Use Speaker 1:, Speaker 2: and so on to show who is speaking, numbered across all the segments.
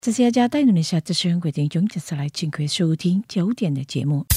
Speaker 1: 这是加带你下这是规定中，接下来请可以收听9点的节目。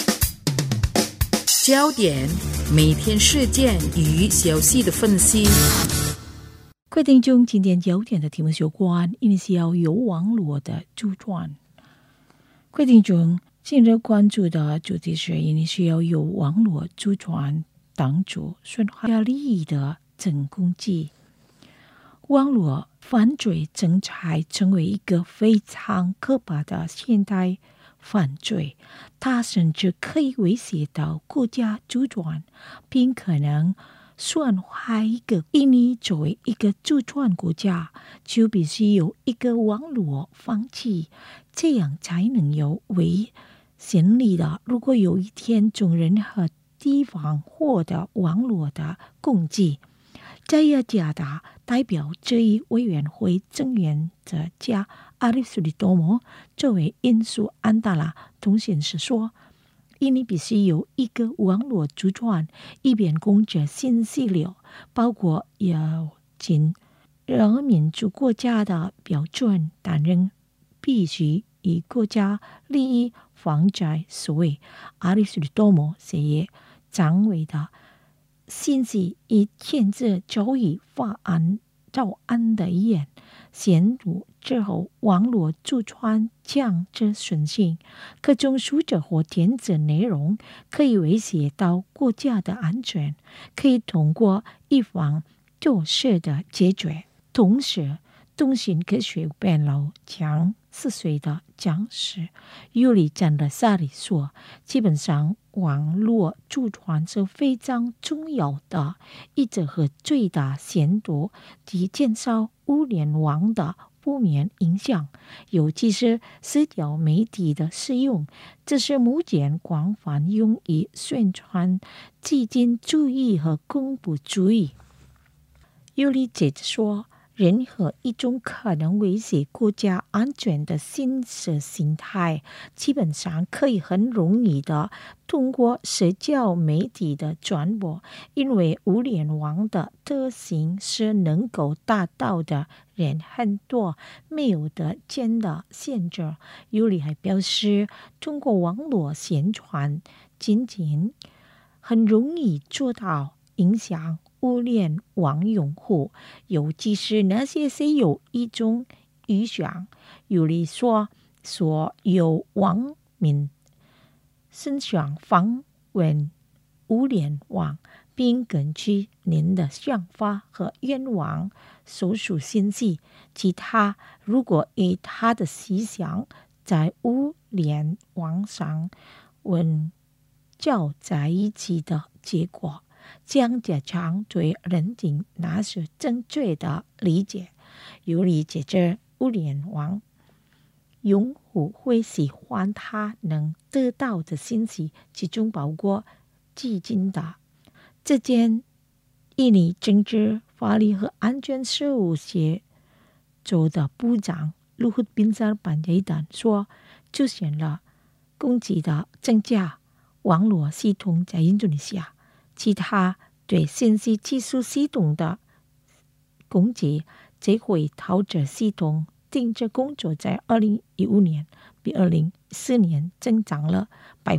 Speaker 2: 焦点，每天事件与消息的分析。
Speaker 1: 规定中今天9点的题目是有关印尼有网络的主转。规定中近日关注的主题是印尼有网络主转挡住损害利益的真攻击。网络犯罪正在成为一个非常可怕的现代犯罪，它甚至可以威胁到国家主权，并可能损害一个印尼作为一个主权国家，就必须有一个网络防治，这样才能有为先例的。如果有一天从任何地方获得网络的攻击，在雅加达代表这一委员会成员的加阿里苏里多摩作为印苏安达拉通讯社说，印尼必须有一个网络主权，以便供着信息流，包括要进人民主国家的标准，但仍必须以国家利益放在所谓阿里苏里多摩协议掌握的信息以限制交易法案照案的言显入之后，网络主权将之顺性，各种书者或电子内容可以威胁到国家的安全，可以通过一方做事的解决。同时，通信科学院老将4岁的讲师尤里赞的萨里说，基本上网络主权是非常重要的，一直和最大限度地减少互联网的负面影响，尤其是社交媒体的使用，这是目前广泛用于宣传激进主义和恐怖主义。尤里接着说，任何一种可能威胁国家安全的新式形态，基本上可以很容易的通过社交媒体的传播，因为互联网的特性是能够达到的人很多，没有的真的限制。尤里还表示，通过网络宣传仅仅很容易做到影响互联网用户，尤其是那些是有一种预想。尤里说，有网民甚想访问互联网，并根据您的想法和愿望搜索信息，其他如果与他的思想在互联网上混淆在一起的结果，将加强对认定那是正确的理解。尤里接着，互联网用户会喜欢他能得到的信息，其中包括激进的。这件印尼政治、法律和安全事务协州的部长Luhut Binsar Panjaitan说，出现了攻击的增加网络系统在印度尼西亚，其他对信息技术系统的攻击，这回导致系统定制工作在2015年比2014年增长了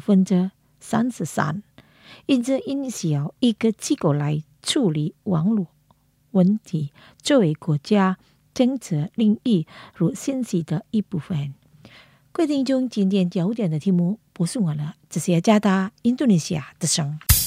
Speaker 1: 33%，因此印尼需要一个机构来处理网络问题，作为国家政治领域如信息的一部分。规定中今天9点的题目播送完了，这是雅加达印度尼西亚的声。